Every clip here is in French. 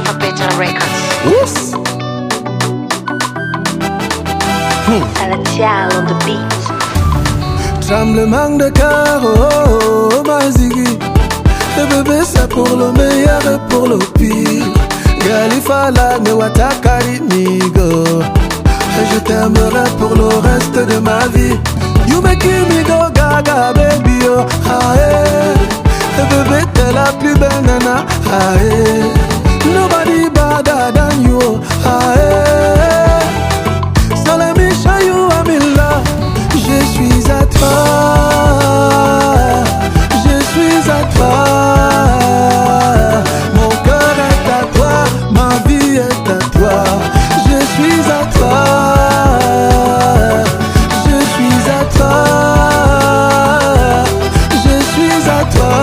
for better records. Yes. Salatiel on the beat. Tremblement de cœur, oh, oh, ma ziggy. Le bébé c'est pour le meilleur et pour le pire. Galifala ne watakari nigo. Et je t'aimerai pour le reste de ma vie. You make me go gaga baby oh. Ah, eh. Le bébé t'es la plus belle nana. Ah, eh. Nobody better than you oh. Ah, eh. So let me show you I'm in love. Je suis à toi. Je suis à toi. Mon cœur est à toi. Ma vie est à toi. Je suis à toi. Je suis à toi. Je suis à toi.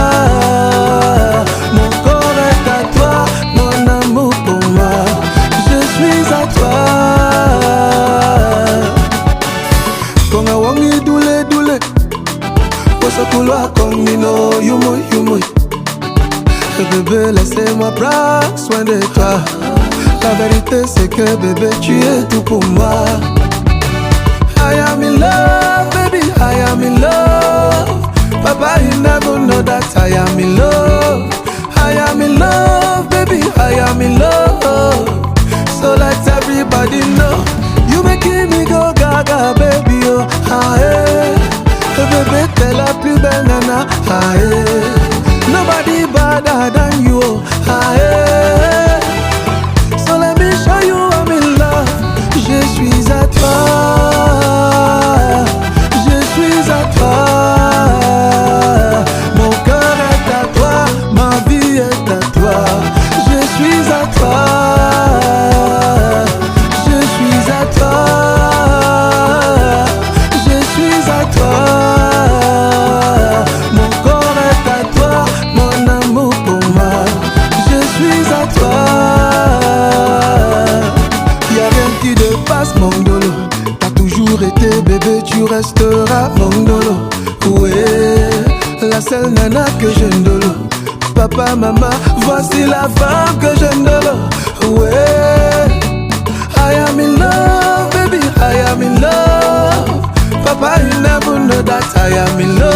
Mon corps est à toi. Mon amour pour moi. Je suis à toi. Konga wangi doule doule. Poso couloir comme Nino. Yumo yumo. Bébé laissez-moi prendre soin de toi. La vérité c'est que bébé tu es tout pour moi. I am in love baby, I am in love. Papa you never know that I am in love. I am in love baby, I am in love. So let everybody know. You making me go gaga baby oh. Ah, eh. Bébé t'es la plus belle nana. Ah, eh. Nobody better than you oh. Ah, eh. So let me show you I'm in love. Je suis à toi. Je suis à toi. Mon cœur est à toi. Ma vie est à toi. Je suis à toi. Je suis à toi. Je suis à toi. Mon corps est à toi. Mon amour pour moi. Je suis à toi. Y'a rien qui dépasse mon dolo. T'as toujours été bébé, tu resteras mon dolo. Ouais, la seule nana que j'aime dolo. Papa, maman, voici la femme que j'aime dolo. Ouais, I am in love, baby, I am in love. Papa, you never know that I am in love.